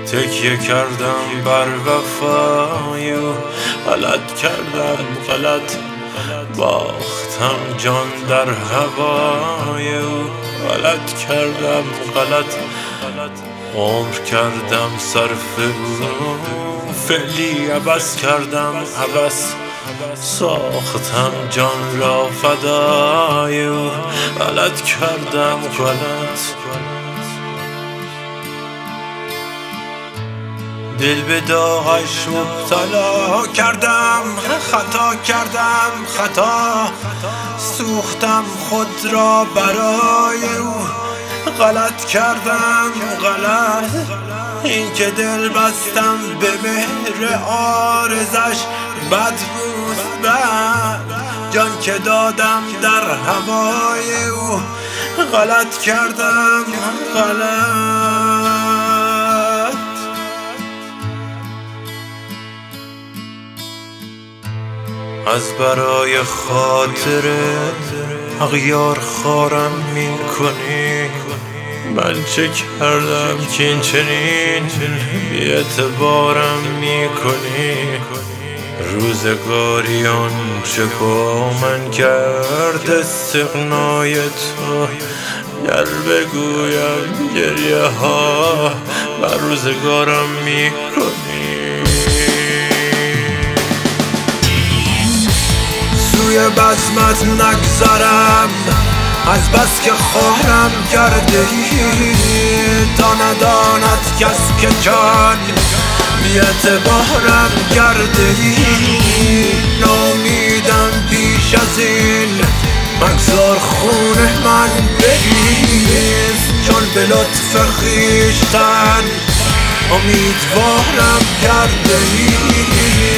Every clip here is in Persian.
تکیه کردم بر وفای او، غلط کردم غلط، باختم جان در هوای او، غلط کردم غلط، عمر کردم صرف او، فعلی عبث کردم عبث، ساختم جان را فدای او، غلط کردم غلط. دل به داغش مبتلا کردم، خطا کردم خطا، سوختم خود را برای او، غلط کردم غلط. این که دل بستم به مهر عارضش بد بود بد، جان که دادم در هوای او، غلط کردم غلط. از برای خاطر اغیار خارم می کنی، من چه کردم که این چنین بی اعتبارم می کنی؟ روزگاری آنچه با من کرد استغنای تو، گر بگویم گریه ها بر روزگارم می کنی. سوی بزمت نگذرم از بس که خواهرم کرده ای، تا نداند کس که جان بی اعتبارم کرده ای. نامیدم پیش از این مگذار خون من بریز، چون به لطف خویشتن امیدوارم کرده ای.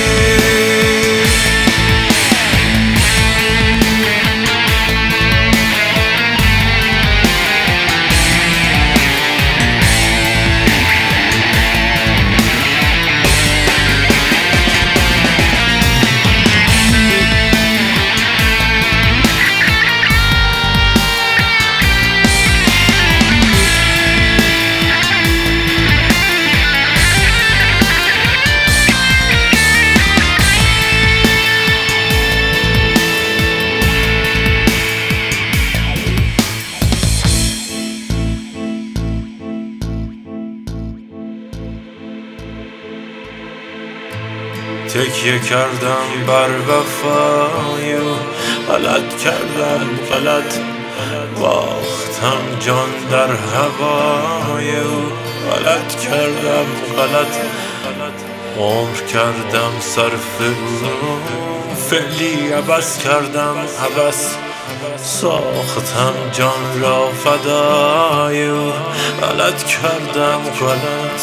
تکیه کردم بر وفای او، غلط کردم غلط، باختم جان در هوای او، غلط کردم غلط، عمر کردم صرف او، فعلی عبث کردم عبث، ساختم جان را فدای او، غلط کردم غلط.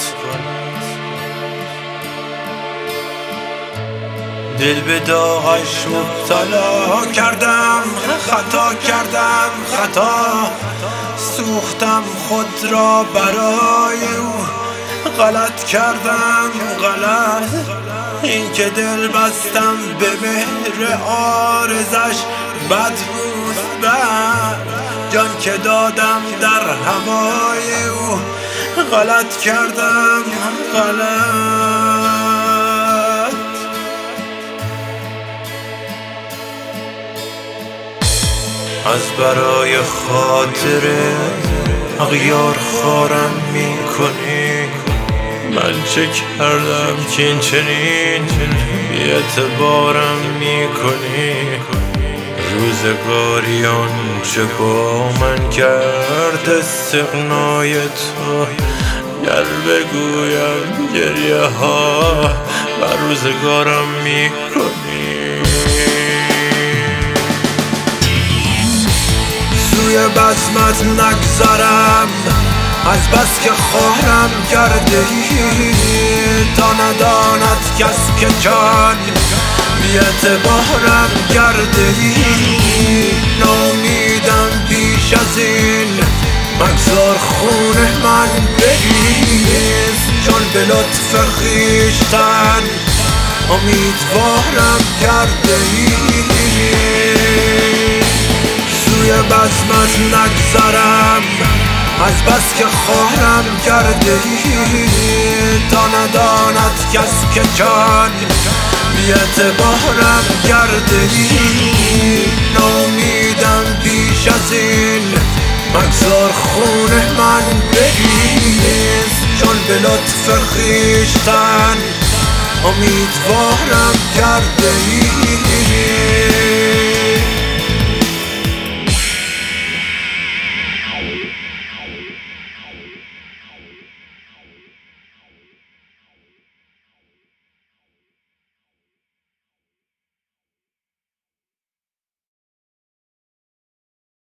دل به داغش مبتلا کردم، خطا کردم خطا، سوختم خود را برای او، غلط کردم غلط. این که دل بستم به مهر عارضش بد بود بد، جان که دادم در هوای او، غلط کردم غلط. از برای خاطر اغیار خارم می کنی، من چه کردم که این چنین بی اعتبارم می کنی؟ روزگاری آنچه با من کرد استغنای تو، گر بگویم گریه ها بر روزگارم می کنی. سوی بزمت نگذرم از بس که خواهرم کرده ای، تا نداند کس که جان بی اعتبارم کرده ای. نامیدم پیش از این مگذار خون من بریز، چون به لطف خویشتن امیدوارم کرده ای. سوی بزمت نگذرم از بس که خواهرم کرده ای تا نداند کس که جان بی اعتبارم کرده ای نامیدم بیش از این مگذار خونه من بریز چون به لطف خویشتن امیدوارم کرده ای